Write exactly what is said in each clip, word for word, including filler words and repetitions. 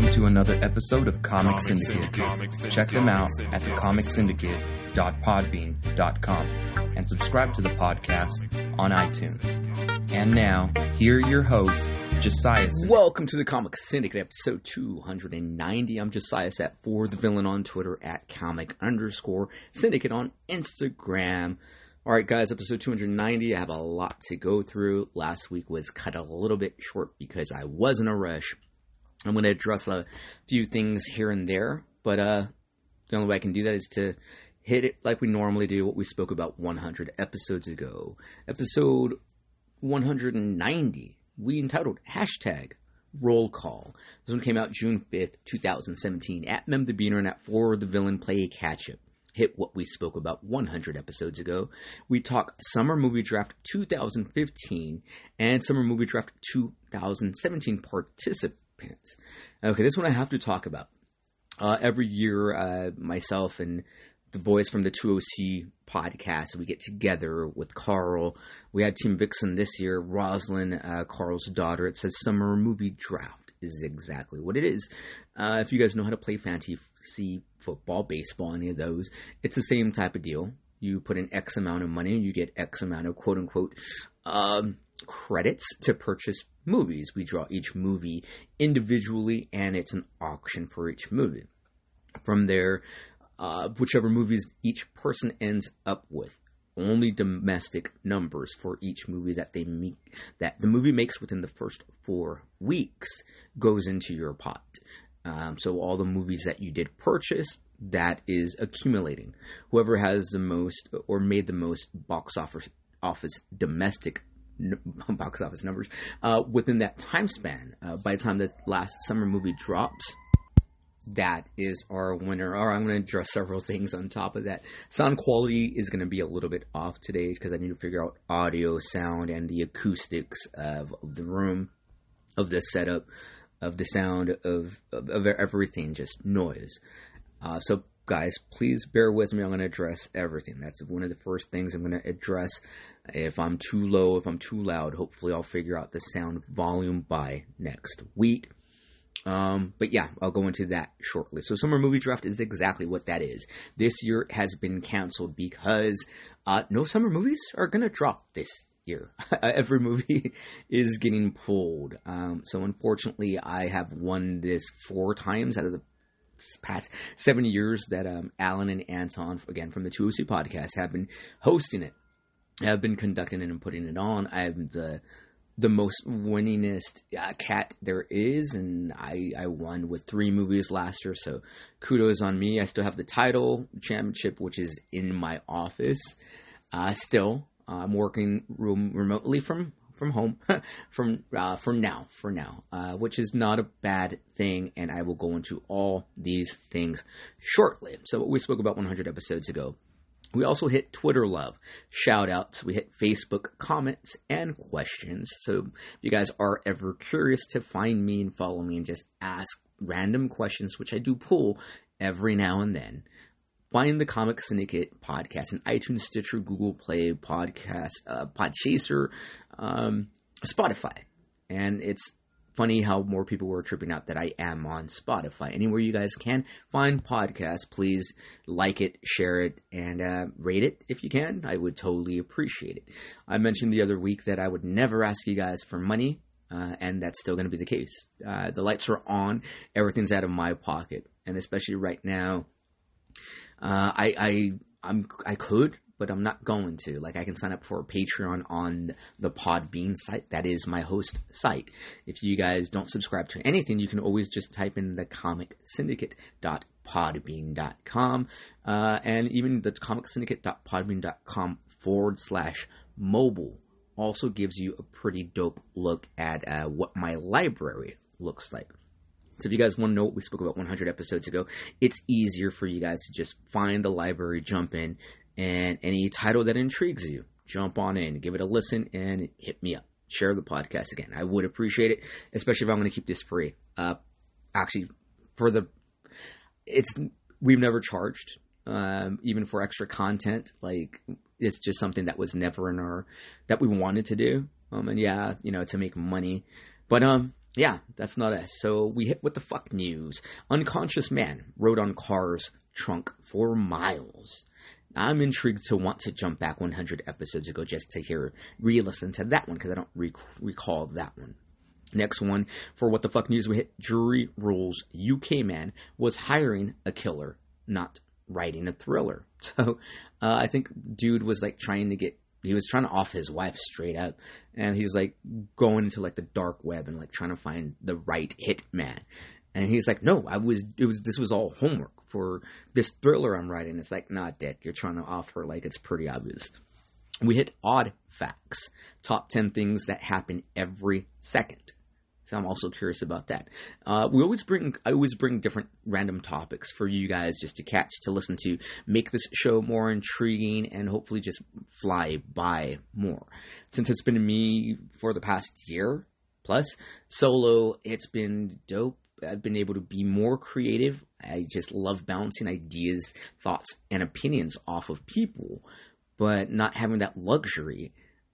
Welcome to another episode of Comic, Comic Syndicate. Syndicate. Comic Check them out Syndicate. at the comic syndicate dot podbean dot com and subscribe to the podcast on iTunes. And now, here are your hosts, Josiah. Welcome to the Comic Syndicate, episode two hundred ninety. I'm Josiah at For the Villain on Twitter, at comic underscore syndicate on Instagram. All right, guys, episode two hundred ninety. I have a lot to go through. Last week was cut a little bit short because I was in a rush. I'm going to address a few things here and there, but uh, the only way I can do that is to hit it like we normally do, what we spoke about one hundred episodes ago. Episode one hundred ninety, we entitled Hashtag Roll Call. This one came out June fifth, twenty seventeen, at Mem the Beaner and at For the Villain Play Catch-Up. Hit what we spoke about one hundred episodes ago. We talk Summer Movie Draft two thousand fifteen and Summer Movie Draft two thousand seventeen participants. Okay, this one I have to talk about. Uh, every year, uh, myself and the boys from the two O C podcast, we get together with Carl. We had Team Vixen this year, Rosalind, uh, Carl's daughter. It says Summer Movie Draft is exactly what it is. Uh, if you guys know how to play fantasy football, baseball, any of those, it's the same type of deal. You put in X amount of money, you get X amount of quote-unquote um, credits to purchase movies. We draw each movie individually, and it's an auction for each movie. From there, uh, whichever movies each person ends up with, only domestic numbers for each movie that they make, that the movie makes within the first four weeks goes into your pot. Um, so all the movies that you did purchase, that is accumulating. Whoever has the most or made the most box office office domestic n- box office numbers uh, within that time span, uh, by the time the last summer movie drops, that is our winner. Or I'm going to address several things on top of that. Sound quality is going to be a little bit off today because I need to figure out audio, sound, and the acoustics of, of the room, of the setup, of the sound, of, of, of everything, just noise. Uh, so, guys, please bear with me. I'm going to address everything. That's one of the first things I'm going to address. If I'm too low, if I'm too loud, hopefully I'll figure out the sound volume by next week. Um, but yeah, I'll go into that shortly. So Summer Movie Draft is exactly what that is. This year has been canceled because uh, no summer movies are going to drop this year. Every movie is getting pulled. Um, so unfortunately, I have won this four times out of the past seven years that um, Alan and Anton, again from the two O C podcast, have been hosting it. Have been conducting it and putting it on. I'm the the most winningest uh, cat there is, and I, I won with three movies last year, so kudos on me. I still have the title championship, which is in my office. Uh, still, uh, I'm working room remotely from from home from uh, for now, for now, uh, which is not a bad thing, and I will go into all these things shortly. So what we spoke about one hundred episodes ago. We also hit Twitter love, shout outs, we hit Facebook comments and questions. So if you guys are ever curious to find me and follow me and just ask random questions, which I do pull every now and then, find the Comic Syndicate podcast in iTunes, Stitcher, Google Play, Podcast, uh, Podchaser, um, Spotify. And it's funny how more people were tripping out that I am on Spotify. Anywhere you guys can find podcasts, please like it, share it, and uh, rate it if you can. I would totally appreciate it. I mentioned the other week that I would never ask you guys for money, uh, and that's still going to be the case. Uh, the lights are on. Everything's out of my pocket. And especially right now, uh, I, I, I'm, I could, but I'm not going to. Like, I can sign up for a Patreon on the Podbean site. That is my host site. If you guys don't subscribe to anything, you can always just type in the comic syndicate dot podbean dot com. Uh, and even the comic syndicate dot podbean dot com forward slash mobile also gives you a pretty dope look at uh, what my library looks like. So if you guys want to know what we spoke about one hundred episodes ago, it's easier for you guys to just find the library, jump in, and any title that intrigues you, jump on in, give it a listen, and hit me up. Share the podcast again. I would appreciate it, especially if I'm going to keep this free. Uh, actually, for the, it's, we've never charged, um, even for extra content. Like, it's just something that was never in our, that we wanted to do. Um, and yeah, you know, to make money. But, um, yeah, that's not us. So we hit with the fuck news. Unconscious man rode on car's trunk for miles. I'm intrigued to want to jump back one hundred episodes ago just to hear, re-listen to that one because I don't rec- recall that one. Next one, for what the fuck news, we hit jury rules. U K man was hiring a killer, not writing a thriller. So uh, I think dude was like trying to get, he was trying to off his wife straight up. And he was like going into like the dark web and like trying to find the right hitman. And he's like, no, I was, it was, this was all homework for this thriller I'm writing. It's like, nah, dick, you're trying to offer, like, it's pretty obvious. We hit odd facts, top ten things that happen every second. So I'm also curious about that. Uh, we always bring, I always bring different random topics for you guys just to catch, to listen to, make this show more intriguing and hopefully just fly by more. Since it's been me for the past year plus solo, it's been dope. I've been able to be more creative. I just love bouncing ideas, thoughts, and opinions off of people, but not having that luxury.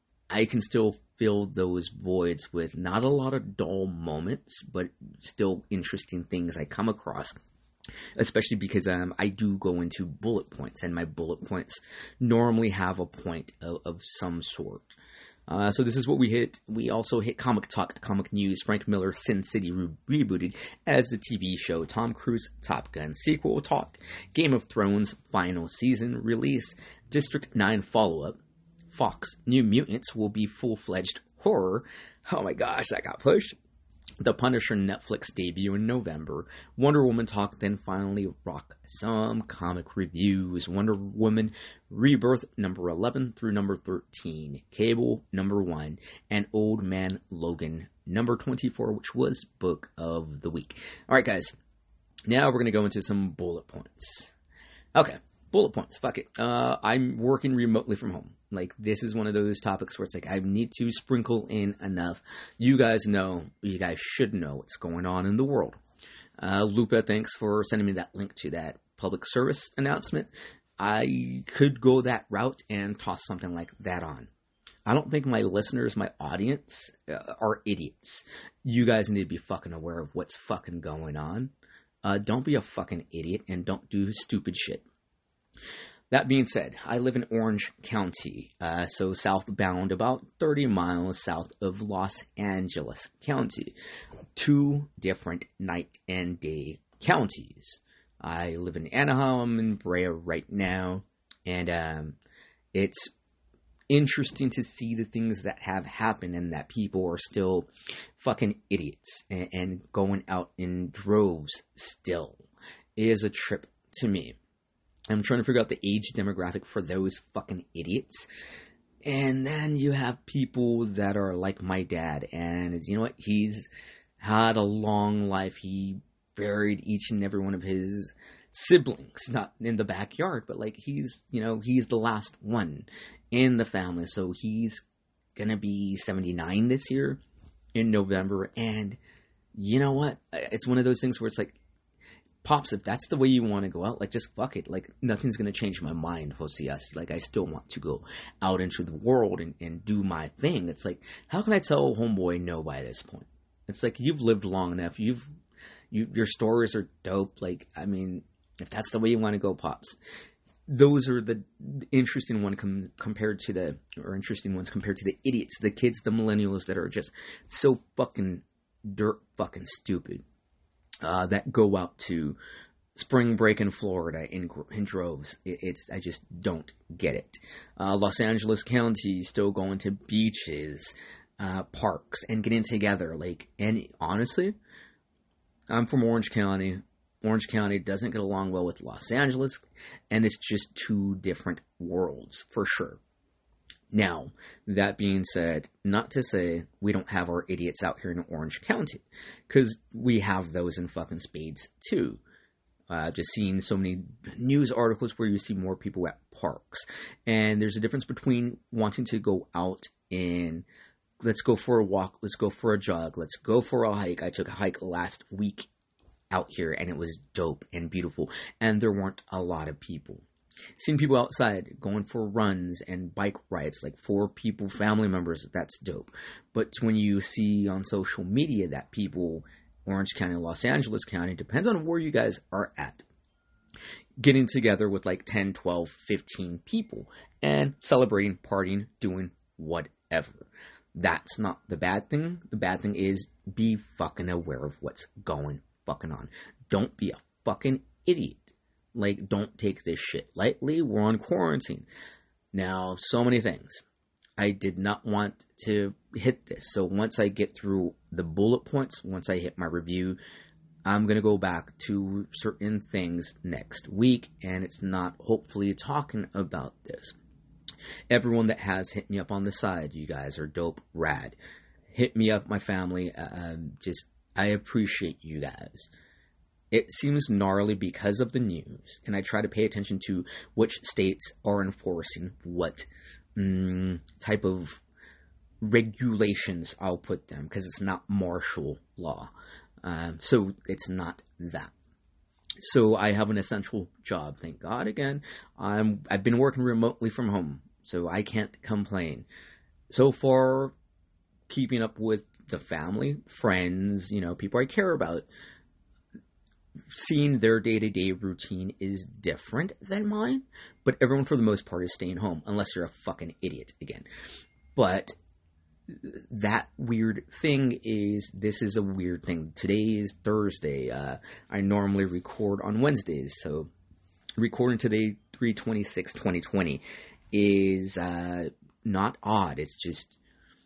I can still fill those voids with not a lot of dull moments, but still interesting things I come across, especially because um, I do go into bullet points, and my bullet points normally have a point of, of some sort. Uh, so this is what we hit. We also hit Comic Talk, Comic News, Frank Miller, Sin City re- rebooted as a T V show, Tom Cruise, Top Gun sequel talk, Game of Thrones final season release, District nine follow-up, Fox, New Mutants will be full-fledged horror. Oh my gosh, that got pushed. The Punisher Netflix debut in November, Wonder Woman talk, then finally rock some comic reviews. Wonder Woman Rebirth number eleven through number thirteen, Cable number one, and Old Man Logan number twenty-four, which was book of the week. All right, guys, now we're going to go into some bullet points. Okay, bullet points, fuck it. Uh, I'm working remotely from home. Like, this is one of those topics where it's like, I need to sprinkle in enough. You guys know, you guys should know what's going on in the world. Uh, Lupa, thanks for sending me that link to that public service announcement. I could go that route and toss something like that on. I don't think my listeners, my audience, uh, are idiots. You guys need to be fucking aware of what's fucking going on. Uh, don't be a fucking idiot and don't do stupid shit. That being said, I live in Orange County, uh, so southbound, about thirty miles south of Los Angeles County. Two different night and day counties. I live in Anaheim and Brea right now, and um, it's interesting to see the things that have happened and that people are still fucking idiots and, and going out in droves still. It is a trip to me. I'm trying to figure out the age demographic for those fucking idiots. And then you have people that are like my dad. And you know what? He's had a long life. He buried each and every one of his siblings. Not in the backyard, but like he's, you know, he's the last one in the family. So he's going to be seventy-nine this year in November. And you know what? It's one of those things where it's like, Pops, if that's the way you want to go out, like, just fuck it. Like, nothing's going to change my mind, Josias. Like, I still want to go out into the world and, and do my thing. It's like, how can I tell homeboy no by this point? It's like, you've lived long enough. You've, you, your stories are dope. Like, I mean, if that's the way you want to go, Pops. Those are the interesting one com- compared to the, or interesting ones compared to the idiots, the kids, the millennials that are just so fucking dirt fucking stupid. Uh, that go out to spring break in Florida in, in droves. It, it's I just don't get it. Uh, Los Angeles County still going to beaches, uh, parks, and getting together. Like, and honestly, I'm from Orange County. Orange County doesn't get along well with Los Angeles, and it's just two different worlds for sure. Now, that being said, not to say we don't have our idiots out here in Orange County, because we have those in fucking spades too. I've uh, just seen so many news articles where you see more people at parks. And there's a difference between wanting to go out and let's go for a walk, let's go for a jog, let's go for a hike. I took a hike last week out here and it was dope and beautiful. And there weren't a lot of people. Seeing people outside going for runs and bike rides, like four people, family members, that's dope. But when you see on social media that people, Orange County, Los Angeles County, depends on where you guys are at, getting together with like ten, twelve, fifteen people and celebrating, partying, doing whatever. That's not the bad thing. The bad thing is be fucking aware of what's going fucking on. Don't be a fucking idiot. Like, don't take this shit lightly. We're on quarantine. Now, so many things. I did not want to hit this. So once I get through the bullet points, once I hit my review, I'm going to go back to certain things next week. And it's not hopefully talking about this. Everyone that has hit me up on the side, you guys are dope, rad. Hit me up, my family. Um, just, I appreciate you guys. It seems gnarly because of the news, and I try to pay attention to which states are enforcing what mm, type of regulations, I'll put them, because it's not martial law. Um, so it's not that. So I have an essential job, thank God. Again, I'm, I've been working remotely from home, so I can't complain. So far, keeping up with the family, friends, you know, people I care about, seeing their day-to-day routine is different than mine, but everyone for the most part is staying home, unless you're a fucking idiot again. But that weird thing is, this is a weird thing. Today is Thursday. Uh, I normally record on Wednesdays, so recording today, three twenty-six twenty twenty, is uh, not odd. It's just,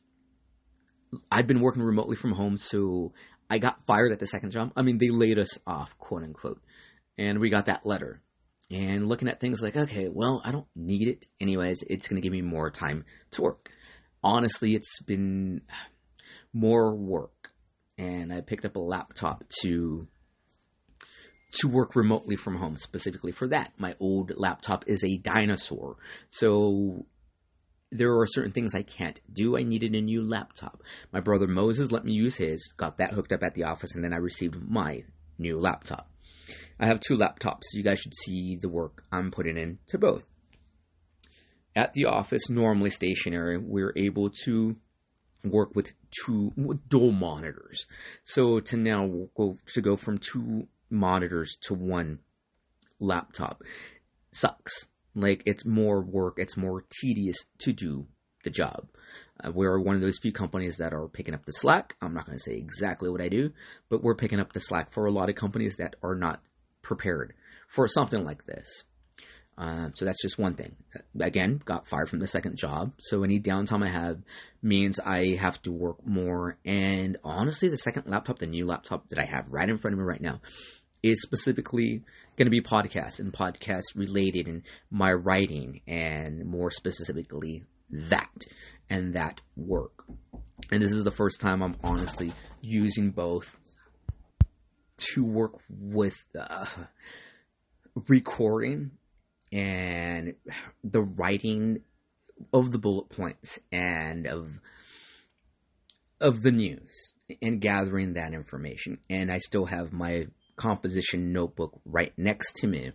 I've been working remotely from home, so I got fired at the second job. I mean, they laid us off, quote unquote. And we got that letter. And looking at things like, okay, well, I don't need it. Anyways, it's going to give me more time to work. Honestly, it's been more work. And I picked up a laptop to, to work remotely from home, specifically for that. My old laptop is a dinosaur. So there are certain things I can't do. I needed a new laptop. My brother Moses let me use his, got that hooked up at the office, and then I received my new laptop. I have two laptops. You guys should see the work I'm putting in to both. At the office, normally stationary, we're able to work with two dual monitors. So to now go to go from two monitors to one laptop sucks. Like, it's more work, it's more tedious to do the job. Uh, we're one of those few companies that are picking up the slack. I'm not going to say exactly what I do, but we're picking up the slack for a lot of companies that are not prepared for something like this. Uh, so that's just one thing. Again, got fired from the second job, so any downtime I have means I have to work more. And honestly, the second laptop, the new laptop that I have right in front of me right now, is specifically going to be podcasts and podcast related, and my writing, and more specifically that and that work. And this is the first time I'm honestly using both to work with uh, recording and the writing of the bullet points and of of the news and gathering that information. And I still have my composition notebook right next to me.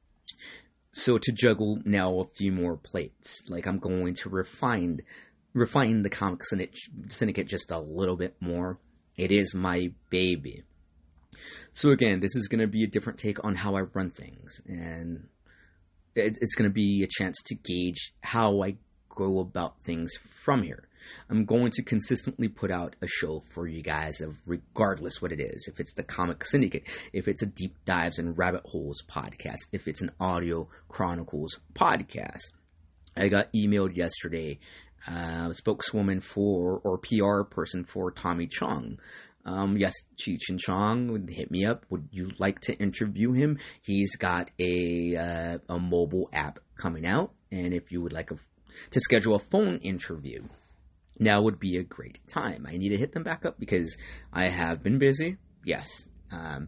So to juggle now a few more plates, like I'm going to refine refine the Comic Syndicate just a little bit more. It is my baby. So again, this is going to be a different take on how I run things, and it's going to be a chance to gauge how I go about things from here. I'm going to consistently put out a show for you guys of regardless what it is. If it's the Comic Syndicate, if it's a Deep Dives and Rabbit Holes podcast, if it's an Audio Chronicles podcast. I got emailed yesterday, uh, a spokeswoman for, or P R person for Tommy Chong. Um, yes, Cheech and Chong would hit me up. Would you like to interview him? He's got a, uh, a mobile app coming out, and if you would like a, to schedule a phone interview, now would be a great time. I need to hit them back up because I have been busy. Yes. Um,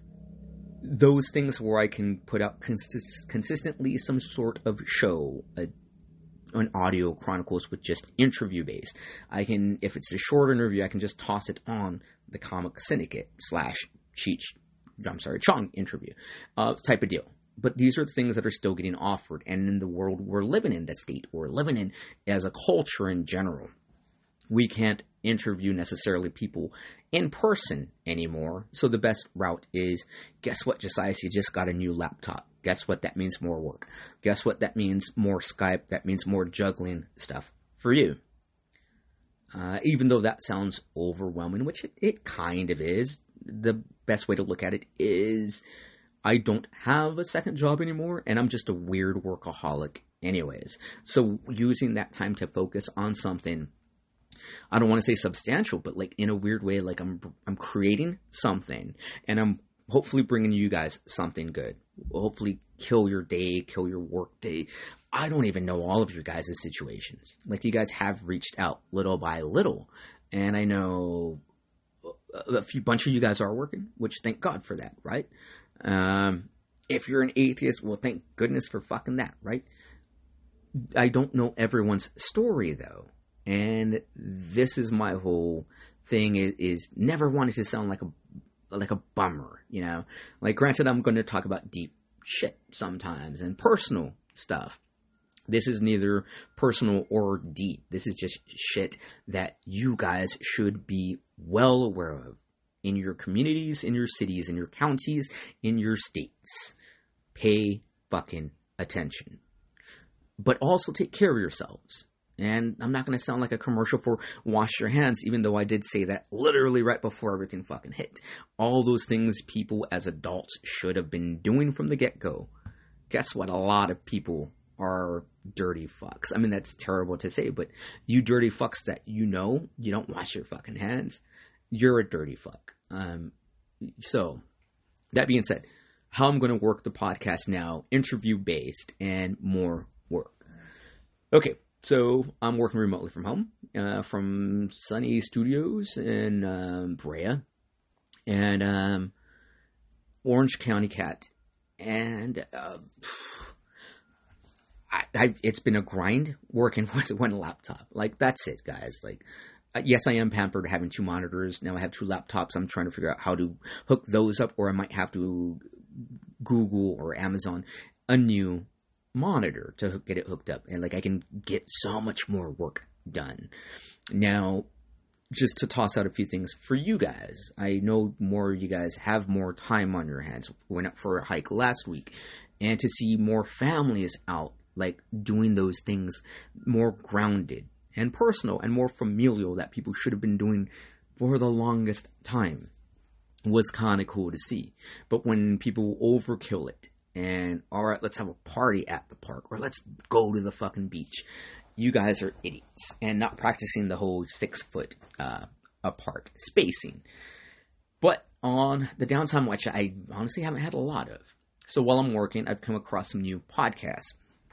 those things where I can put out consist- consistently some sort of show, a, an Audio Chronicles with just interview based. I can, if it's a short interview, I can just toss it on the Comic Syndicate slash Cheech, I'm sorry, Chong interview, uh, type of deal. But these are things that are still getting offered. And in the world we're living in, the state we're living in, as a culture in general, we can't interview necessarily people in person anymore. So the best route is, guess what, Josiah, you just got a new laptop. Guess what? That means more work. Guess what? That means more Skype. That means more juggling stuff for you. Uh, even though that sounds overwhelming, which it, it kind of is, the best way to look at it is I don't have a second job anymore, and I'm just a weird workaholic anyways. So using that time to focus on something, I don't want to say substantial, but like in a weird way, like I'm I'm creating something, and I'm hopefully bringing you guys something good. Hopefully kill your day, kill your work day. I don't even know all of your guys' situations. Like, you guys have reached out little by little, and I know a few bunch of you guys are working, which thank God for that, right? Um, if you're an atheist, well, thank goodness for fucking that, right? I don't know everyone's story, though. And this is my whole thing, is, is never wanted to sound like a like a bummer, you know? Like, granted, I'm going to talk about deep shit sometimes and personal stuff. This is neither personal or deep. This is just shit that you guys should be well aware of in your communities, in your cities, in your counties, in your states. Pay fucking attention. But also take care of yourselves. And I'm not going to sound like a commercial for wash your hands, even though I did say that literally right before everything fucking hit. All those things people as adults should have been doing from the get-go. Guess what? A lot of people are dirty fucks. I mean, that's terrible to say, but you dirty fucks that you know you don't wash your fucking hands, you're a dirty fuck. Um, so, that being said, how I'm going to work the podcast now, interview-based and more work. Okay. So I'm working remotely from home, uh, from Sunny Studios in um, Brea, and um, Orange County Cat, and uh, I, I, it's been a grind working with one laptop. Like, that's it, guys. Like, uh, yes, I am pampered having two monitors. Now I have two laptops. I'm trying to figure out how to hook those up, or I might have to Google or Amazon a new monitor to get it hooked up, and like I can get so much more work done. Now, just to toss out a few things for you guys, I know more of you guys have more time on your hands. Went up for a hike last week, and to see more families out, like doing those things more grounded and personal and more familial that people should have been doing for the longest time, was kind of cool to see. But when people overkill it, and, all right, let's have a party at the park, or let's go to the fucking beach, you guys are idiots, and not practicing the whole six foot uh, apart spacing. But on the downtime, which I honestly haven't had a lot of, so while I'm working, I've come across some new podcasts.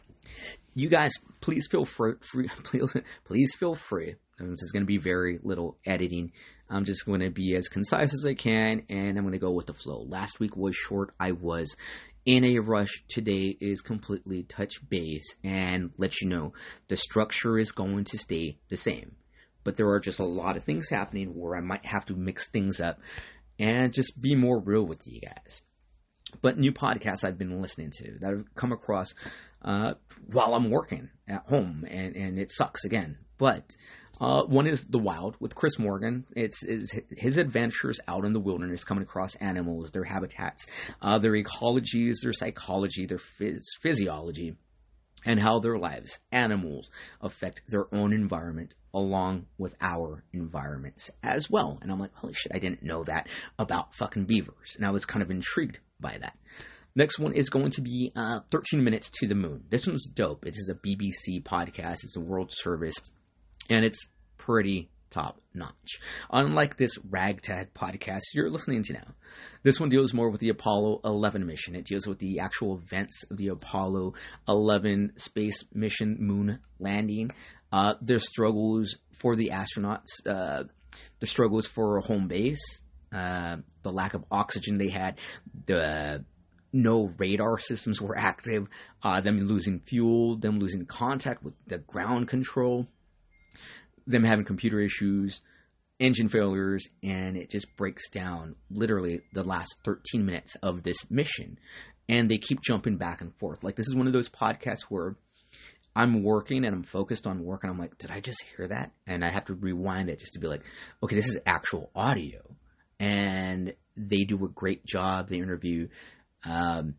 You guys, please feel free, free please, please feel free. This is going to be very little editing. I'm just going to be as concise as I can, and I'm going to go with the flow. Last week was short. I was in a rush. Today is completely touch base and let you know the structure is going to stay the same. But there are just a lot of things happening where I might have to mix things up and just be more real with you guys. But new podcasts I've been listening to that I've come across uh, while I'm working at home, and, and it sucks again. But uh, one is The Wild with Chris Morgan. It's, it's his adventures out in the wilderness, coming across animals, their habitats, uh, their ecologies, their psychology, their phys- physiology, and how their lives, animals, affect their own environment along with our environments as well. And I'm like, holy shit, I didn't know that about fucking beavers. And I was kind of intrigued by that. Next one is going to be uh, thirteen minutes to the Moon. This one's dope. This is a B B C podcast. It's a world service, and it's pretty top notch. Unlike this ragtag podcast you're listening to now, this one deals more with the Apollo eleven mission. It deals with the actual events of the Apollo eleven space mission moon landing, uh, their struggles for the astronauts, uh, the struggles for a home base, uh, the lack of oxygen they had, the no radar systems were active, uh, them losing fuel, them losing contact with the ground control, them having computer issues, engine failures, and it just breaks down literally the last thirteen minutes of this mission. And they keep jumping back and forth. Like, this is one of those podcasts where I'm working and I'm focused on work, and I'm like, did I just hear that? And I have to rewind it just to be like, okay, this is actual audio. And they do a great job. They interview um,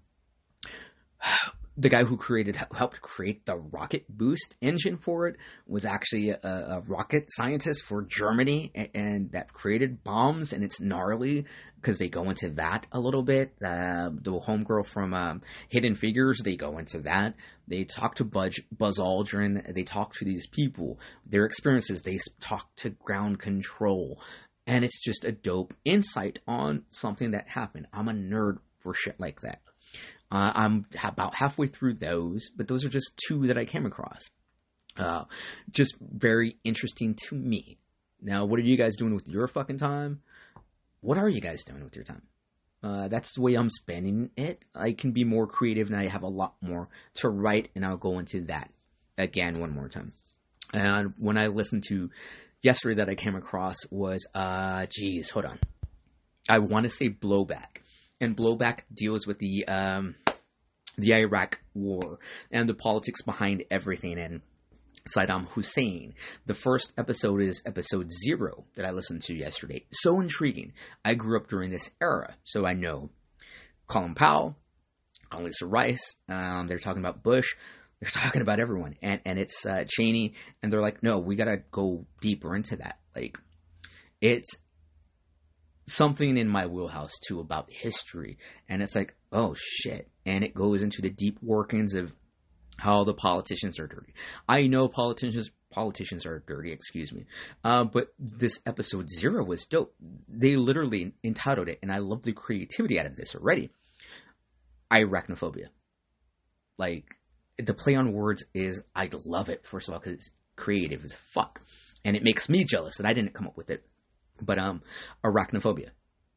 the guy who created, helped create the rocket boost engine for it, was actually a, a rocket scientist for Germany, and, and that created bombs, and it's gnarly because they go into that a little bit. Uh, the homegirl from um, Hidden Figures, they go into that. They talk to Buzz, Buzz Aldrin. They talk to these people, their experiences. They talk to ground control, and it's just a dope insight on something that happened. I'm a nerd for shit like that. Uh, I'm about halfway through those, but those are just two that I came across. Uh, just very interesting to me. Now, what are you guys doing with your fucking time? What are you guys doing with your time? Uh, that's the way I'm spending it. I can be more creative, and I have a lot more to write, and I'll go into that again one more time. And when I listened to yesterday that I came across was, uh, geez, hold on. I want to say Blowback. And Blowback deals with the um, the Iraq War and the politics behind everything and Saddam Hussein. The first episode is episode zero that I listened to yesterday. So intriguing. I grew up during this era, so I know Colin Powell, Condoleezza Rice. Um, they're talking about Bush. They're talking about everyone, and and it's uh, Cheney. And they're like, no, we gotta go deeper into that. Like, it's something in my wheelhouse too about history, and it's like, oh shit, and it goes into the deep workings of how the politicians are dirty. I know politicians politicians are dirty, excuse me, uh, but this episode zero was dope. They literally entitled it, and I love the creativity out of this already, Iraqnophobia. Like, the play on words is, I love it, first of all, because it's creative as fuck, and it makes me jealous that I didn't come up with it. But um, arachnophobia,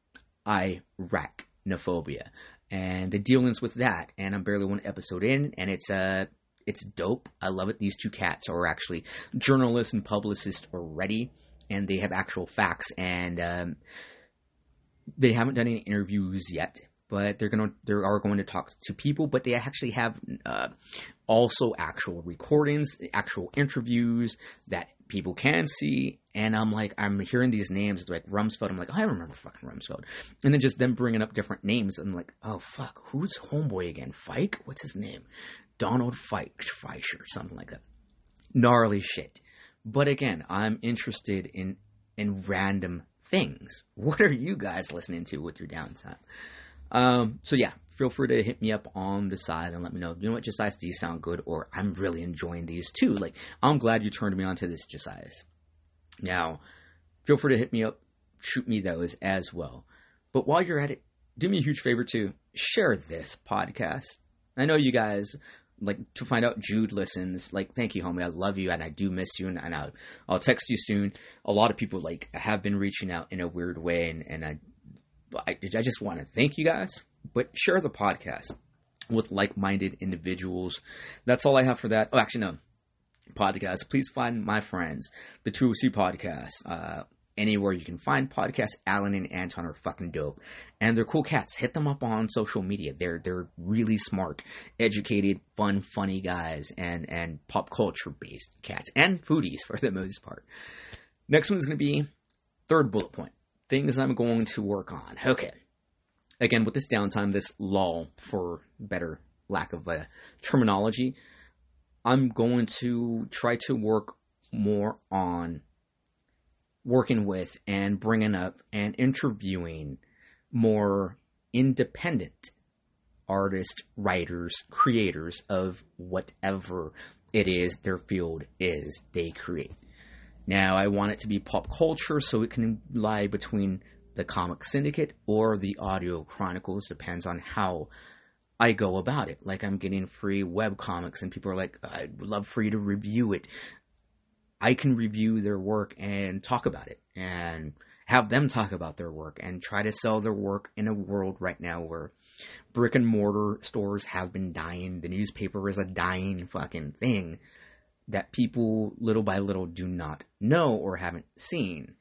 Iraqnophobia, and the dealings with that. And I'm barely one episode in, and it's uh, it's dope. I love it. These two cats are actually journalists and publicists already, and they have actual facts. And um, they haven't done any interviews yet, but they're gonna they are going to talk to people. But they actually have uh, also actual recordings, actual interviews that people can see. And I'm like, I'm hearing these names like Rumsfeld. I'm like, oh, I remember fucking Rumsfeld. And then just them bringing up different names. I'm like, oh, fuck, who's homeboy again? Fike? What's his name? Donald Fike, Fleischer, something like that. Gnarly shit. But again, I'm interested in, in random things. What are you guys listening to with your downtime? Um, so yeah, feel free to hit me up on the side and let me know, you know what, Josias, these sound good, or I'm really enjoying these too. Like, I'm glad you turned me on to this, Josias. Now, feel free to hit me up, shoot me those as well. But while you're at it, do me a huge favor too, share this podcast. I know you guys like to find out Jude listens. Like, thank you, homie. I love you, and I do miss you, and, and I'll, I'll text you soon. A lot of people like have been reaching out in a weird way, and, and I, I, I just want to thank you guys. But share the podcast with like-minded individuals. That's all I have for that. Oh, actually, no. Podcast. Please find my friends, the two O C podcast. Uh, anywhere you can find podcasts, Alan and Anton are fucking dope. And they're cool cats. Hit them up on social media. They're they're really smart, educated, fun, funny guys, and, and pop culture-based cats. And foodies, for the most part. Next one is going to be third bullet point. Things I'm going to work on. Okay. Again, with this downtime, this lull, for better lack of a terminology, I'm going to try to work more on working with and bringing up and interviewing more independent artists, writers, creators of whatever it is their field is they create. Now, I want it to be pop culture, so it can lie between the Comic Syndicate or the Audio Chronicles, depends on how I go about it. Like, I'm getting free web comics, and people are like, I'd love for you to review it. I can review their work and talk about it, and have them talk about their work, and try to sell their work in a world right now where brick and mortar stores have been dying. The newspaper is a dying fucking thing that people little by little do not know or haven't seen.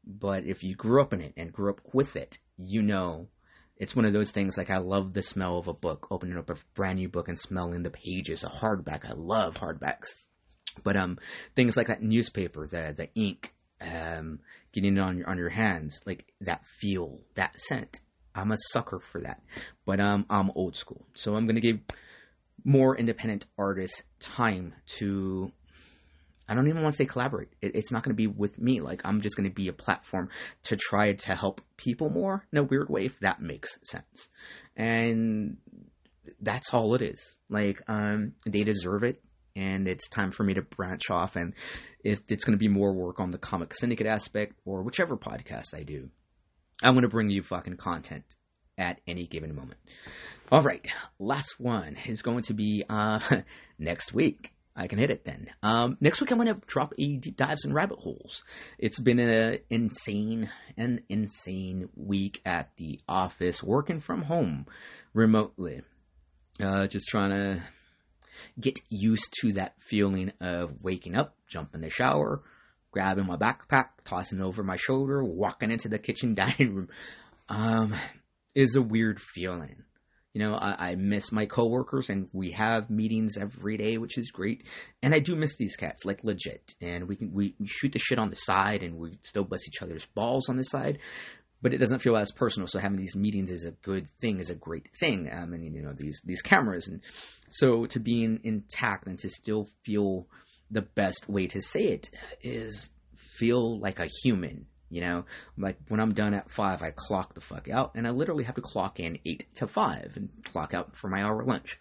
But if you grew up in it and grew up with it, you know, it's one of those things like I love the smell of a book, opening up a brand new book and smelling the pages, a hardback. I love hardbacks. But um, things like that newspaper, the the ink, um, getting it on your on your hands, like that feel, that scent. I'm a sucker for that. But um, I'm old school, so I'm gonna give more independent artists time to. I don't even want to say collaborate. It, it's not going to be with me. Like, I'm just going to be a platform to try to help people more in a weird way, if that makes sense. And that's all it is. Like, um, they deserve it. And it's time for me to branch off. And if it's going to be more work on the Comic Syndicate aspect or whichever podcast I do, I'm going to bring you fucking content at any given moment. All right. Last one is going to be uh, next week. I can hit it then. Um, next week, I'm going to drop a deep dives and rabbit holes. It's been an insane, an insane week at the office, working from home remotely. Uh, just trying to get used to that feeling of waking up, jumping in the shower, grabbing my backpack, tossing it over my shoulder, walking into the kitchen dining room. Um, is a weird feeling. You know, I, I miss my coworkers, and we have meetings every day, which is great. And I do miss these cats, like legit. And we can we, we shoot the shit on the side, and we still bust each other's balls on the side. But it doesn't feel as personal. So having these meetings is a good thing, is a great thing. Um, and you know, these these cameras, and so to be in, intact and to still feel the best way to say it is feel like a human. You know, like when I'm done at five, I clock the fuck out, and I literally have to clock in eight to five and clock out for my hour lunch.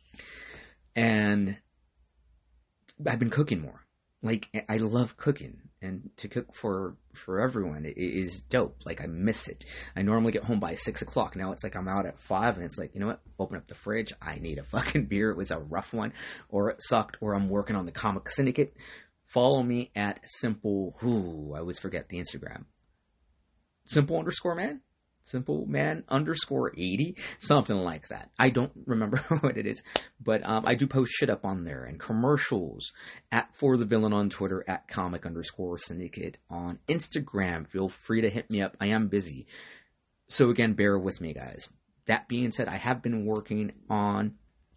And I've been cooking more. Like, I love cooking, and to cook for, for everyone is dope. Like, I miss it. I normally get home by six o'clock. Now it's like I'm out at five, and it's like, you know what? Open up the fridge. I need a fucking beer. It was a rough one, or it sucked, or I'm working on the Comic Syndicate. Follow me at simple, whoo, I always forget the Instagram. Simple underscore man? Simple man underscore eighty? Something like that. I don't remember what it is. But um, I do post shit up on there. And commercials at For The Villain on Twitter, at comic underscore syndicate on Instagram. Feel free to hit me up. I am busy. So again, bear with me, guys. That being said, I have been working on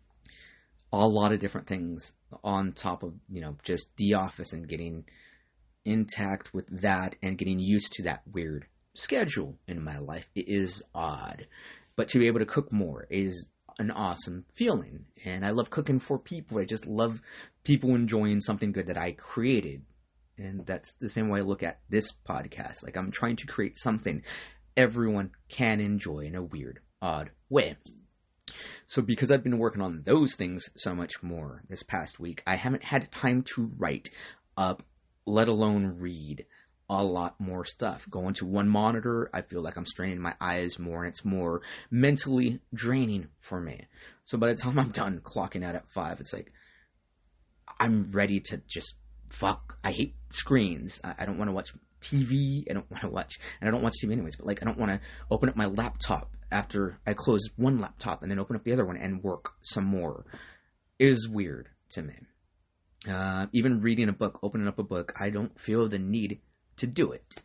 a lot of different things on top of, you know, just the office and getting intact with that and getting used to that weird schedule in my life. It is odd, but to be able to cook more is an awesome feeling. And I love cooking for people. I just love people enjoying something good that I created. And that's the same way I look at this podcast. Like, I'm trying to create something everyone can enjoy in a weird, odd way. So because I've been working on those things so much more this past week, I haven't had time to write up, let alone read a lot more stuff. Going to one monitor, I feel like I'm straining my eyes more, and it's more mentally draining for me. So by the time I'm done clocking out at five, it's like, I'm ready to just fuck. I hate screens. I, I don't want to watch T V. I don't want to watch, and I don't watch T V anyways, but like, I don't want to open up my laptop after I close one laptop and then open up the other one and work some more. It is weird to me. Uh, even reading a book, opening up a book, I don't feel the need to do it.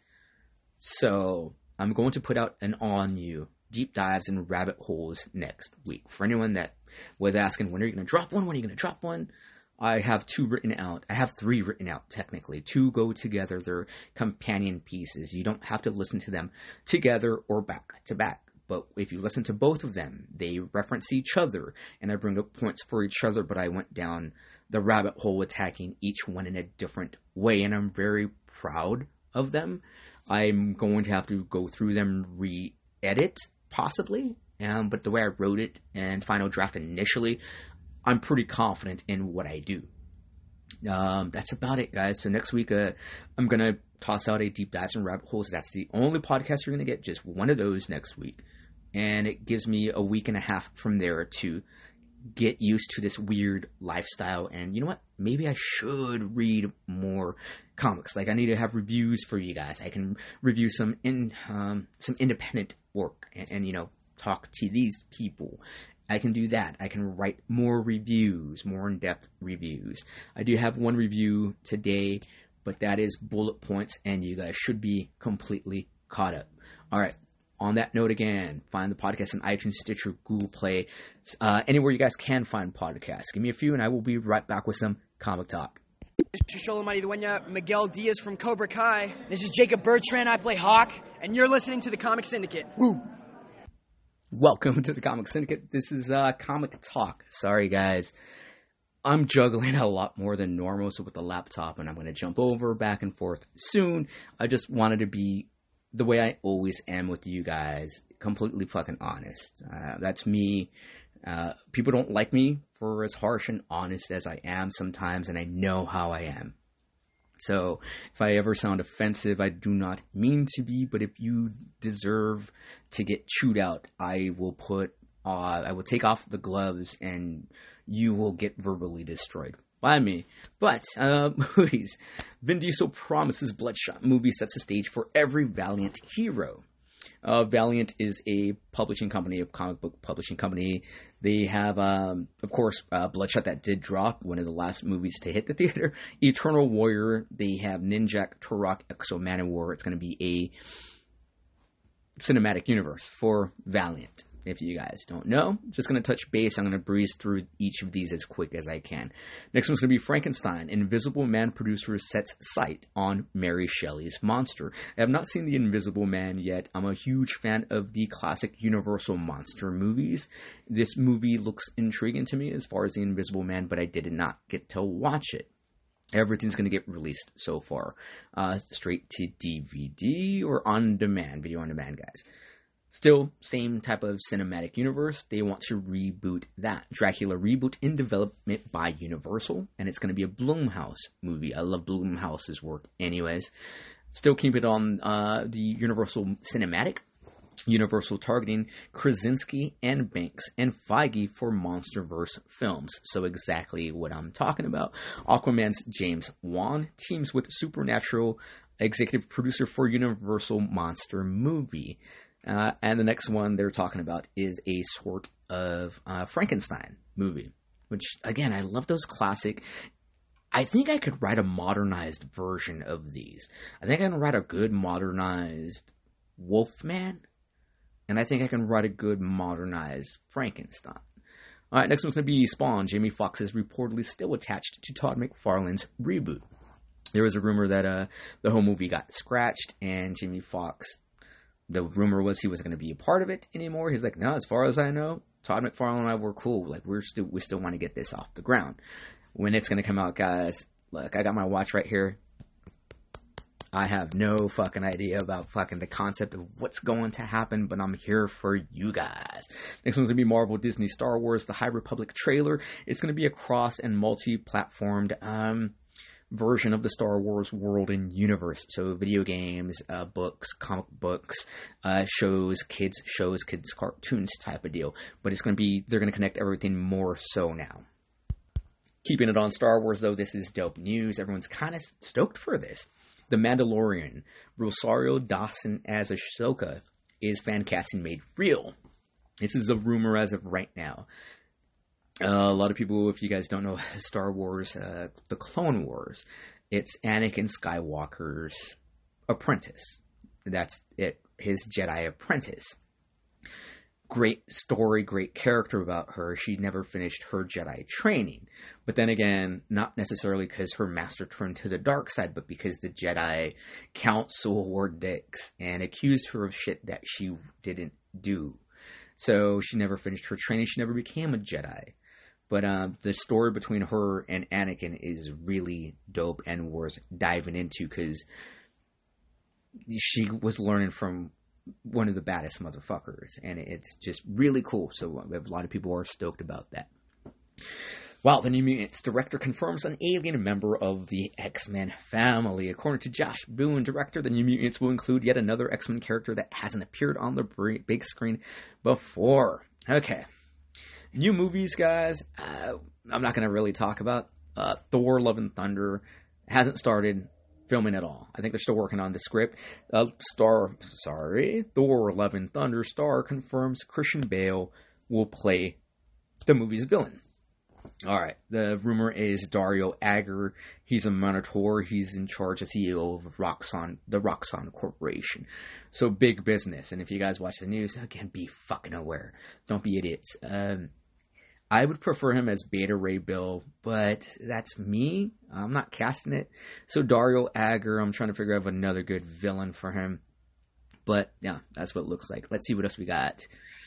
So I'm going to put out an On You deep dives and rabbit holes next week. For anyone that was asking, when are you going to drop one? When are you going to drop one? I have two written out. I have three written out, technically. Two go together. They're companion pieces. You don't have to listen to them together or back to back. But if you listen to both of them, they reference each other. And I bring up points for each other, but I went down the rabbit hole attacking each one in a different way. And I'm very proud of them. I'm going to have to go through them, re-edit, possibly. Um, but the way I wrote it and final draft initially, I'm pretty confident in what I do. Um, that's about it, guys. So next week, uh, I'm going to toss out a deep dives and rabbit holes. That's the only podcast you're going to get, just one of those next week. And it gives me a week and a half from there to get used to this weird lifestyle. And you know what? Maybe I should read more comics. Like, I need to have reviews for you guys. I can review some in um, some independent work and, and, you know, talk to these people. I can do that. I can write more reviews, more in-depth reviews. I do have one review today, but that is bullet points, and you guys should be completely caught up. All right. On that note, again, find the podcast on iTunes, Stitcher, Google Play, uh, anywhere you guys can find podcasts. Give me a few, and I will be right back with some comic talk. This is Sholomati Dueña, Miguel Diaz from Cobra Kai. This is Jacob Bertrand, I play Hawk, and you're listening to the Comic Syndicate. Woo! Welcome to the Comic Syndicate. This is uh, Comic Talk. Sorry, guys. I'm juggling a lot more than normal, so with the laptop, and I'm going to jump over back and forth soon. I just wanted to be the way I always am with you guys, completely fucking honest. Uh, that's me. Uh, people don't like me for as harsh and honest as I am sometimes, and I know how I am. So if I ever sound offensive, I do not mean to be, but if you deserve to get chewed out, I will put, uh, I will take off the gloves and you will get verbally destroyed by me. But, uh, movies. Vin Diesel promises Bloodshot movie sets the stage for every Valiant hero. Uh, Valiant is a publishing company, a comic book publishing company. They have, um, of course, uh, Bloodshot that did drop, one of the last movies to hit the theater. Eternal Warrior. They have Ninjak, Turok, Exo Manowar. It's going to be a cinematic universe for Valiant. If you guys don't know, just going to touch base. I'm going to breeze through each of these as quick as I can. Next one's going to be Frankenstein. Invisible Man producer sets sight on Mary Shelley's monster. I have not seen The Invisible Man yet. I'm a huge fan of the classic Universal monster movies. This movie looks intriguing to me as far as The Invisible Man, but I did not get to watch it. Everything's going to get released so far. Uh, straight to D V D or on demand, video on demand, guys. Still, same type of cinematic universe. They want to reboot that. Dracula reboot in development by Universal, and it's going to be a Blumhouse movie. I love Blumhouse's work anyways. Still keep it on uh, the Universal Cinematic. Universal targeting Krasinski and Banks and Feige for MonsterVerse films. So exactly what I'm talking about. Aquaman's James Wan teams with Supernatural executive producer for Universal Monster movie. Uh, and the next one they're talking about is a sort of uh, Frankenstein movie, which, again, I love those classic. I think I could write a modernized version of these. I think I can write a good modernized Wolfman, and I think I can write a good modernized Frankenstein. All right, next one's going to be Spawn. Jamie Foxx is reportedly still attached to Todd McFarlane's reboot. There was a rumor that uh, the whole movie got scratched, and Jamie Foxx, the rumor was he wasn't going to be a part of it anymore. He's like, no, as far as I know, Todd McFarlane and I were cool. Like, we're still, we still want to get this off the ground. When it's going to come out, guys, look, I got my watch right here. I have no fucking idea about fucking the concept of what's going to happen, but I'm here for you guys. Next one's going to be Marvel, Disney, Star Wars, The High Republic trailer. It's going to be a cross and multi-platformed, um, version of the Star Wars world and universe. So video games, uh, books, comic books, uh, shows, kids shows, kids cartoons type of deal. But it's going to be, they're going to connect everything more so now. Keeping it on Star Wars, though, this is dope news. Everyone's kind of stoked for this. The Mandalorian, Rosario Dawson as Ahsoka, is fan casting made real. This is a rumor as of right now. Uh, a lot of people, if you guys don't know Star Wars, uh, the Clone Wars, it's Anakin Skywalker's apprentice. That's it, his Jedi apprentice. Great story, great character about her. She never finished her Jedi training. But then again, not necessarily because her master turned to the dark side, but because the Jedi Council were dicks and accused her of shit that she didn't do. So she never finished her training. She never became a Jedi. But uh, the story between her and Anakin is really dope and worth diving into because she was learning from one of the baddest motherfuckers. And it's just really cool. So a lot of people are stoked about that. Wow, the New Mutants director confirms an alien member of the X-Men family. According to Josh Boone, director, the New Mutants will include yet another X-Men character that hasn't appeared on the big screen before. Okay. New movies, guys, uh, I'm not going to really talk about. Uh, Thor, Love and Thunder hasn't started filming at all. I think they're still working on the script. Uh, Star, sorry, Thor, Love and Thunder star confirms Christian Bale will play the movie's villain. All right. The rumor is Dario Agger. He's a Minotaur. He's in charge as C E O of Roxxon, the Roxxon Corporation. So big business. And if you guys watch the news, again, be fucking aware. Don't be idiots. Um, I would prefer him as Beta Ray Bill, but that's me. I'm not casting it. So Dario Agger, I'm trying to figure out another good villain for him. But yeah, that's what it looks like. Let's see what else we got.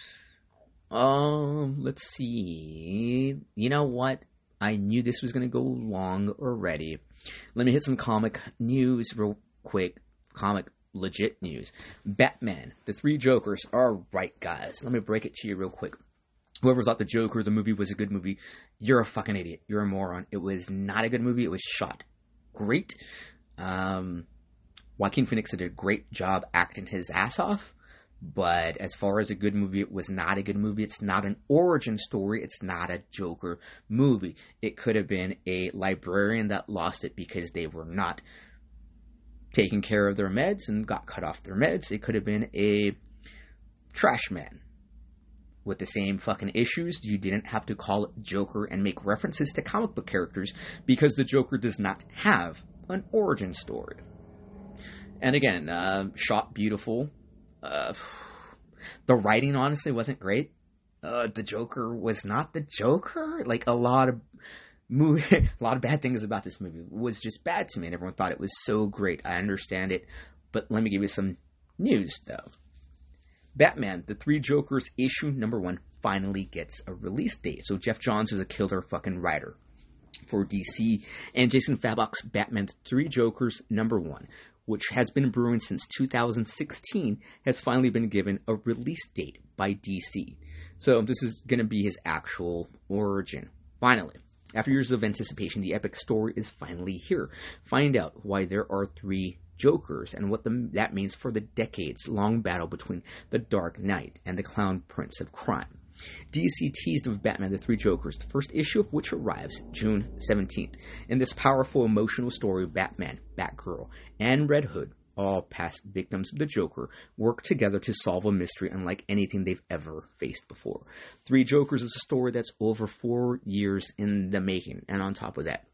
Um, let's see. You know what? I knew this was going to go long already. Let me hit some comic news real quick. Comic legit news. Batman, the Three Jokers. All right, guys. Let me break it to you real quick. Whoever thought the Joker, the movie, was a good movie, you're a fucking idiot. You're a moron. It was not a good movie. It was shot great. Um, Joaquin Phoenix did a great job acting his ass off. But as far as a good movie, it was not a good movie. It's not an origin story. It's not a Joker movie. It could have been a librarian that lost it because they were not taking care of their meds and got cut off their meds. It could have been a trash man with the same fucking issues. You didn't have to call it Joker and make references to comic book characters because the Joker does not have an origin story. And again, uh, shot beautiful. Uh, the writing honestly wasn't great. Uh, the Joker was not the Joker. Like a lot of movie, a lot of bad things about this movie was just bad to me, and everyone thought it was so great. I understand it, but let me give you some news though. Batman, the Three Jokers issue number one finally gets a release date. So Jeff Johns is a killer fucking writer for D C, and Jason Fabok's Batman, the Three Jokers number one, which has been brewing since two thousand sixteen, has finally been given a release date by D C. So this is going to be his actual origin. Finally, after years of anticipation, the epic story is finally here. Find out why there are three Jokers and what the, that means for the decades-long battle between the Dark Knight and the Clown Prince of Crime. D C teased of Batman, the Three Jokers, the first issue of which arrives June seventeenth. In this powerful, emotional story, Batman, Batgirl, and Red Hood, all past victims of the Joker, work together to solve a mystery unlike anything they've ever faced before. Three Jokers is a story that's over four years in the making, and on top of that,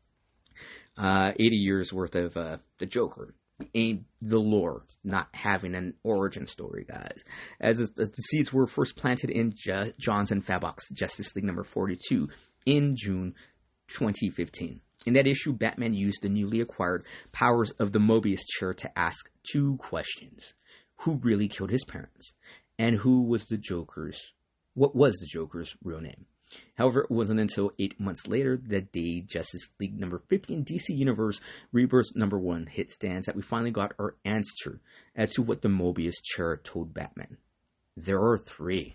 uh, eighty years worth of uh, the Joker. Ain't the lore not having an origin story, guys. As, as the seeds were first planted in J- Johns and Fabok's Justice League number forty-two in June twenty fifteen. In that issue, Batman used the newly acquired powers of the Mobius chair to ask two questions. Who really killed his parents? And who was the Joker's, what was the Joker's real name? However, it wasn't until eight months later, the day Justice League number fifty and D C Universe Rebirth number one hit stands, that we finally got our answer as to what the Mobius chair told Batman. There are three.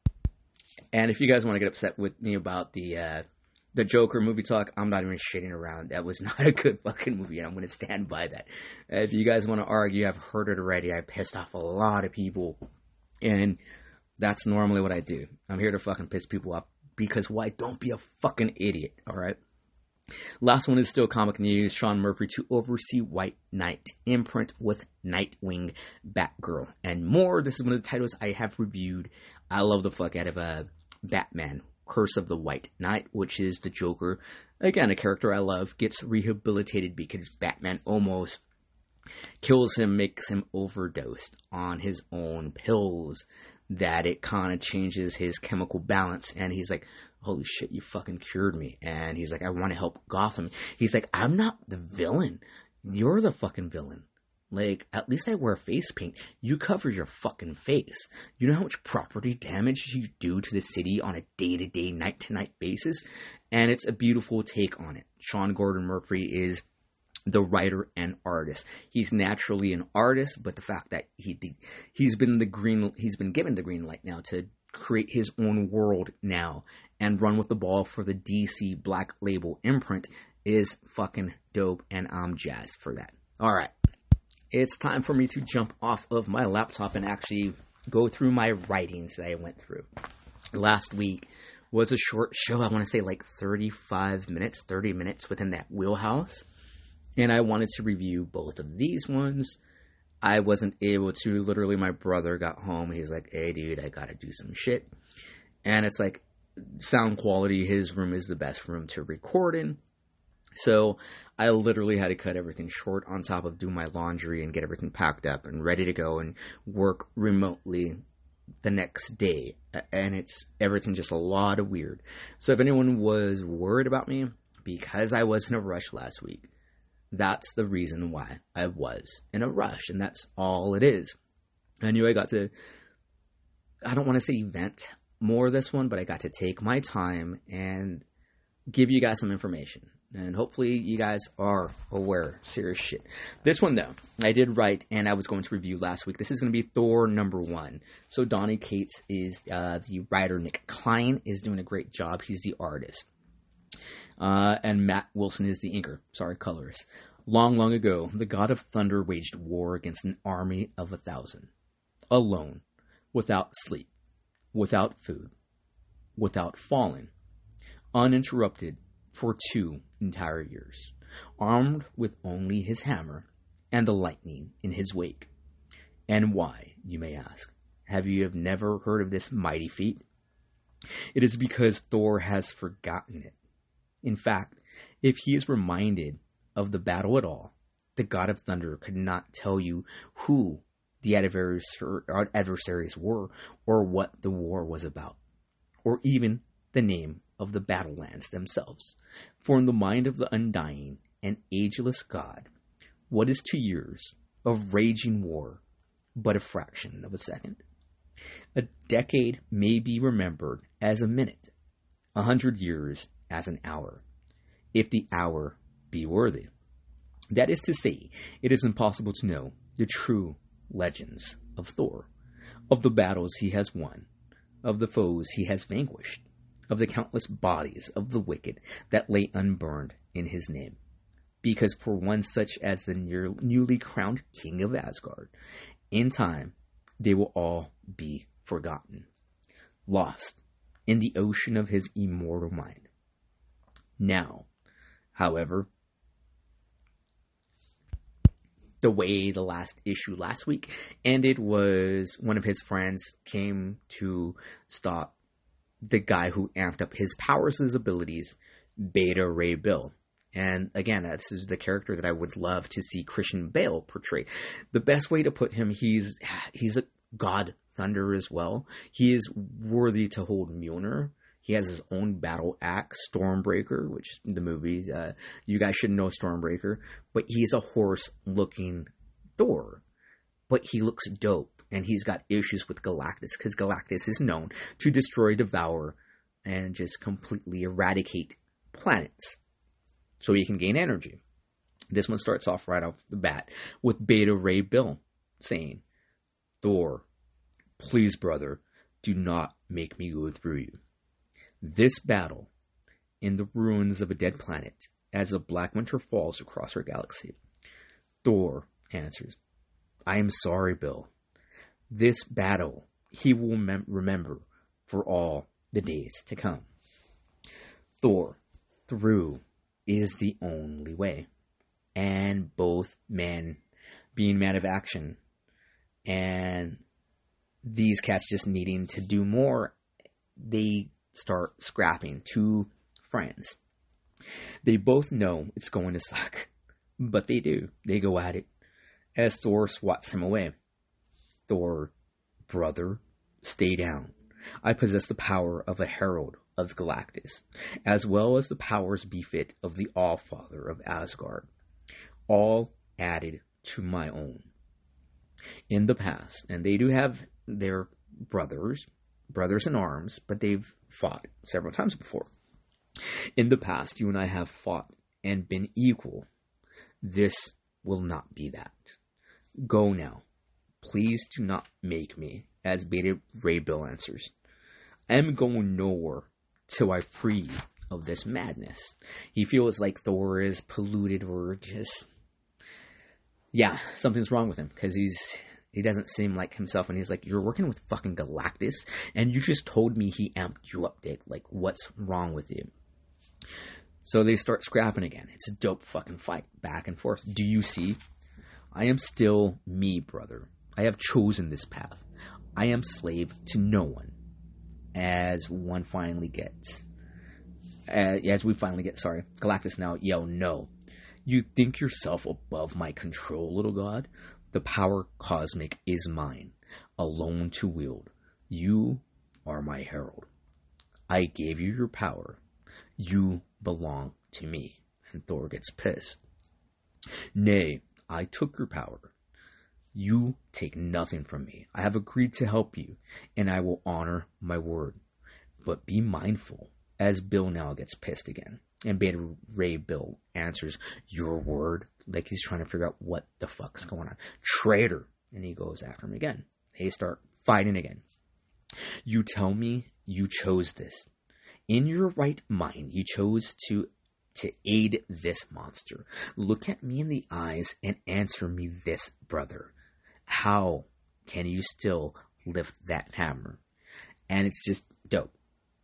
And if you guys want to get upset with me about the uh, the Joker movie talk, I'm not even shitting around. That was not a good fucking movie, and I'm going to stand by that. Uh, if you guys want to argue, I've heard it already. I pissed off a lot of people, and that's normally what I do. I'm here to fucking piss people off. Because why? Don't be a fucking idiot, alright? Last one is still comic news. Sean Murphy to oversee White Knight imprint with Nightwing, Batgirl, and more. This is one of the titles I have reviewed. I love the fuck out of uh, Batman, Curse of the White Knight, which is the Joker. Again, a character I love. Gets rehabilitated because Batman almost kills him, makes him overdosed on his own pills. That it kind of changes his chemical balance, and he's like, holy shit, you fucking cured me. And he's like, I want to help Gotham. He's like, I'm not the villain. You're the fucking villain. Like, at least I wear face paint. You cover your fucking face. You know how much property damage you do to the city on a day-to-day, night-to-night basis? And it's a beautiful take on it. Sean Gordon Murphy is the writer and artist. He's naturally an artist, but the fact that he he's been the green he's been given the green light now to create his own world now and run with the ball for the D C Black Label imprint is fucking dope, and I'm jazzed for that. All right, it's time for me to jump off of my laptop and actually go through my writings that I went through. Last week was a short show. I want to say like thirty-five minutes, thirty minutes within that wheelhouse. And I wanted to review both of these ones. I wasn't able to. Literally, my brother got home. He's like, hey, dude, I got to do some shit. And it's like, sound quality, his room is the best room to record in. So I literally had to cut everything short on top of doing my laundry and get everything packed up and ready to go and work remotely the next day. And it's everything just a lot of weird. So if anyone was worried about me because I was in a rush last week, that's the reason why I was in a rush. And that's all it is. I knew I got to, I don't want to say vent more this one, but I got to take my time and give you guys some information. And hopefully you guys are aware. Serious shit. This one, though, I did write and I was going to review last week. This is going to be Thor number one. So Donny Cates is uh, the writer. Nick Klein is doing a great job. He's the artist. Uh, and Matt Wilson is the inker. Sorry, colorist. Long, long ago, the god of thunder waged war against an army of a thousand. Alone. Without sleep. Without food. Without falling. Uninterrupted. For two entire years, armed with only his hammer and the lightning in his wake. And why, you may ask? Have you have never heard of this mighty feat? It is because Thor has forgotten it. In fact, if he is reminded of the battle at all, the god of thunder could not tell you who the adversaries were or what the war was about, or even the name of the battlelands themselves. For in the mind of the undying and ageless God, what is two years of raging war but a fraction of a second? A decade may be remembered as a minute, a hundred years as an hour, if the hour be worthy. That is to say, it is impossible to know the true legends of Thor, of the battles he has won, of the foes he has vanquished, of the countless bodies of the wicked that lay unburned in his name. Because for one such as the near, newly crowned king of Asgard, in time they will all be forgotten, lost in the ocean of his immortal mind. Now, however, the way the last issue last week ended was one of his friends came to stop the guy who amped up his powers, his abilities, Beta Ray Bill. And again, this is the character that I would love to see Christian Bale portray. The best way to put him, he's he's a god thunder as well. He is worthy to hold Mjolnir. He has his own battle axe, Stormbreaker, which the movie, uh, you guys should know Stormbreaker. But he's a horse-looking Thor. But he looks dope. And he's got issues with Galactus, because Galactus is known to destroy, devour, and just completely eradicate planets. So he can gain energy. This one starts off right off the bat with Beta Ray Bill saying, Thor, please, brother, do not make me go through you. This battle in the ruins of a dead planet as the black winter falls across our galaxy. Thor answers, I am sorry, Bill. This battle he will mem- remember for all the days to come. Thor, through is the only way. And both men being men of action and these cats just needing to do more, they start scrapping. Two friends. They both know it's going to suck, but they do. They go at it as Thor swats him away. Thor, brother, stay down. I possess the power of a herald of Galactus, as well as the powers befit of the All-Father of Asgard, all added to my own. In the past, and they do have their brothers, brothers in arms, but they've fought several times before. In the past, you and I have fought and been equal. This will not be that. Go now. Please do not make me, as Beta Ray Bill answers. I am going nowhere till I free you of this madness. He feels like Thor is polluted or just... Yeah, something's wrong with him, because he's... He doesn't seem like himself, and he's like, you're working with fucking Galactus, and you just told me he amped you up, Dick. Like, what's wrong with you? So they start scrapping again. It's a dope fucking fight, back and forth. Do you see? I am still me, brother. I have chosen this path. I am slave to no one. as one finally gets, uh, as we finally get, sorry, Galactus now yell, "No. You think yourself above my control, little god? The power cosmic is mine, alone to wield. You are my herald. I gave you your power. You belong to me." And Thor gets pissed. "Nay, I took your power. You take nothing from me. I have agreed to help you, and I will honor my word. But be mindful," as Bill now gets pissed again. And Beta Ray Bill answers, "Your word?" Like he's trying to figure out what the fuck's going on. "Traitor!" And he goes after him again. They start fighting again. "You tell me you chose this. In your right mind, you chose to to aid this monster. Look at me in the eyes and answer me this, brother. How can you still lift that hammer?" And it's just dope.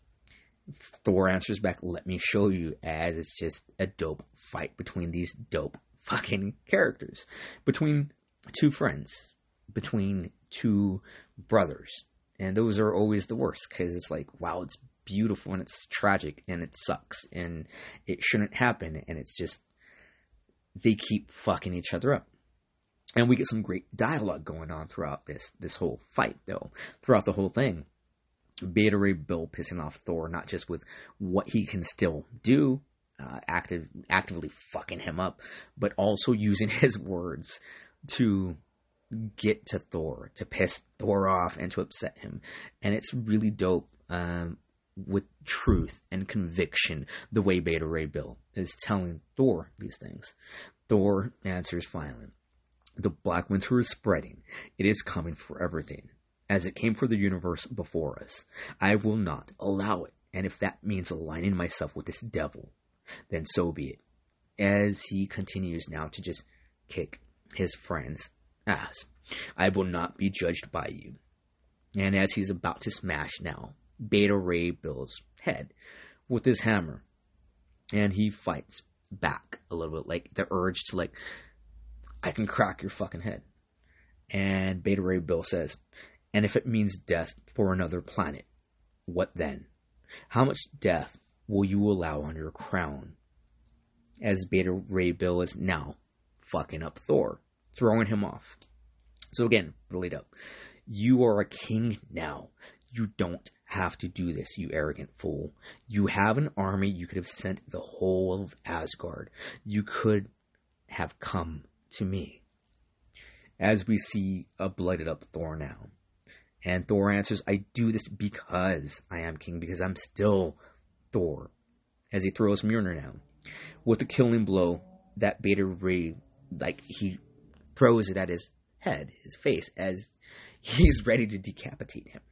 Thor answers back, "Let me show you," as it's just a dope fight between these dope fucking characters. Between two friends. Between two brothers. And those are always the worst, because it's like, wow, it's beautiful and it's tragic and it sucks and it shouldn't happen, and it's just, they keep fucking each other up. And we get some great dialogue going on throughout this this whole fight, though. Throughout the whole thing. Beta Ray Bill pissing off Thor, not just with what he can still do, uh, active, actively fucking him up, but also using his words to get to Thor, to piss Thor off and to upset him. And it's really dope, um, with truth and conviction, the way Beta Ray Bill is telling Thor these things. Thor answers finally, "The Black Winter is spreading. It is coming for everything. As it came for the universe before us. I will not allow it. And if that means aligning myself with this devil, then so be it." As he continues now to just kick his friend's ass. "I will not be judged by you." And as he's about to smash now Beta Ray Bill's head with his hammer, and he fights back a little bit, like the urge to, like, "I can crack your fucking head." And Beta Ray Bill says, "And if it means death for another planet, what then? How much death will you allow on your crown?" As Beta Ray Bill is now fucking up Thor, throwing him off. So again, really dope. "You are a king now. You don't have to do this, you arrogant fool. You have an army. You could have sent the whole of Asgard. You could have come to me." As we see a blooded up Thor now. And Thor answers, "I do this because I am king, because I'm still Thor." As he throws Mjolnir now. With a killing blow, that Beta Ray, like, he throws it at his head, his face, as he's ready to decapitate him.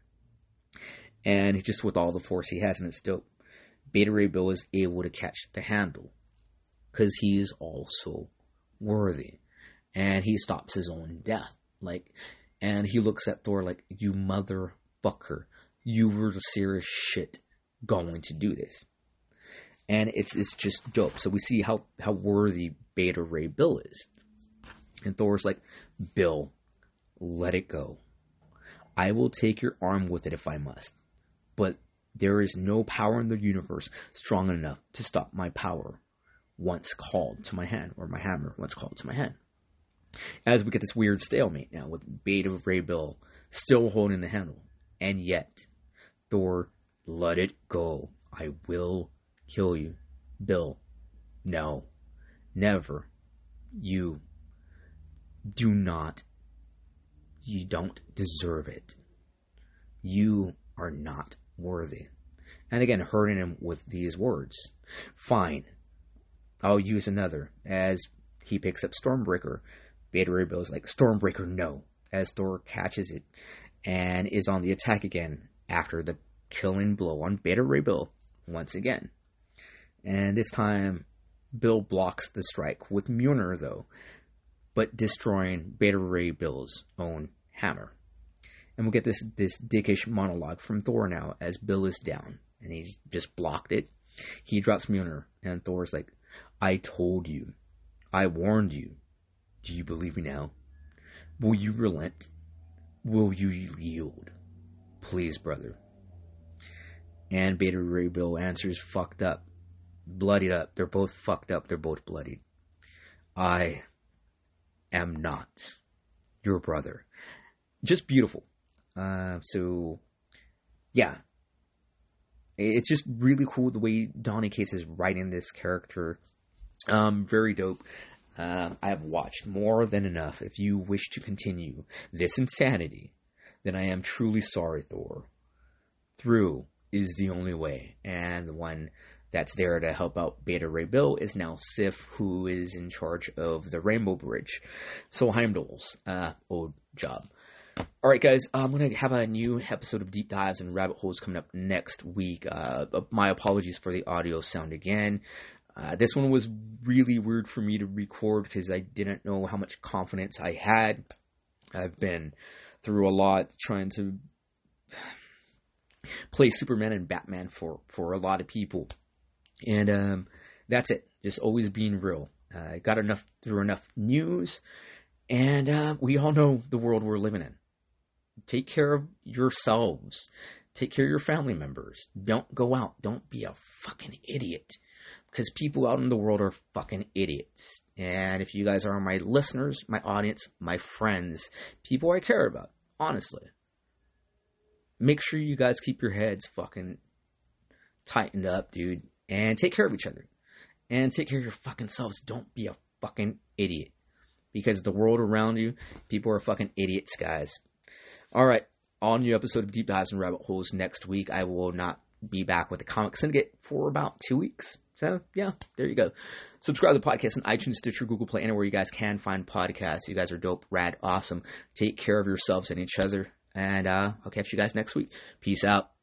And just with all the force he has, and it's dope, Beta Ray Bill is able to catch the handle. Because he is also worthy. And he stops his own death. Like, and he looks at Thor like, "You motherfucker. You were the serious shit going to do this." And it's it's just dope. So we see how, how worthy Beta Ray Bill is. And Thor's like, "Bill, let it go. I will take your arm with it if I must. But there is no power in the universe strong enough to stop my power once called to my hand, or my hammer once called to my hand." As we get this weird stalemate now with Beta Ray Bill still holding the handle. And yet, Thor, "Let it go. I will kill you." "Bill, no. Never. You do not. You don't deserve it. You are not worthy." And again, hurting him with these words. "Fine. I'll use another." As he picks up Stormbreaker, Beta Ray Bill's like, "Stormbreaker, no." As Thor catches it and is on the attack again after the killing blow on Beta Ray Bill once again. And this time, Bill blocks the strike with Mjolnir, though, but destroying Beta Ray Bill's own hammer. And we'll get this, this dickish monologue from Thor now as Bill is down. And he's just blocked it. He drops Mjolnir, and Thor's like, "I told you. I warned you. Do you believe me now? Will you relent? Will you yield? Please, brother." And Beta Ray Bill answers, fucked up. Bloodied up. They're both fucked up. They're both bloodied. I am not your brother. Just beautiful. Uh, so, yeah. It's just really cool the way Donny Cates is writing this character. Um, very dope. Uh, I have watched more than enough. If you wish to continue this insanity, then I am truly sorry, Thor. Through is the only way. And the one that's there to help out Beta Ray Bill is now Sif, who is in charge of the Rainbow Bridge. So Heimdall's uh, old job. Alright guys, I'm going to have a new episode of Deep Dives and Rabbit Holes coming up next week. Uh, my apologies for the audio sound again. Uh, this one was really weird for me to record because I didn't know how much confidence I had. I've been through a lot trying to play Superman and Batman for, for a lot of people. And um, that's it. Just always being real. I uh, got enough through enough news. And uh, we all know the world we're living in. Take care of yourselves. Take care of your family members. Don't go out. Don't be a fucking idiot. Because people out in the world are fucking idiots. And if you guys are my listeners, my audience, my friends, people I care about, honestly, make sure you guys keep your heads fucking tightened up, dude. And take care of each other. And take care of your fucking selves. Don't be a fucking idiot. Because the world around you, people are fucking idiots, guys. Alright, on the episode of Deep Dives and Rabbit Holes next week, I will not be back with the Comic Syndicate for about two weeks. So, yeah, there you go. Subscribe to the podcast on iTunes, Stitcher, Google Play, anywhere you guys can find podcasts. You guys are dope, rad, awesome. Take care of yourselves and each other. And uh, I'll catch you guys next week. Peace out.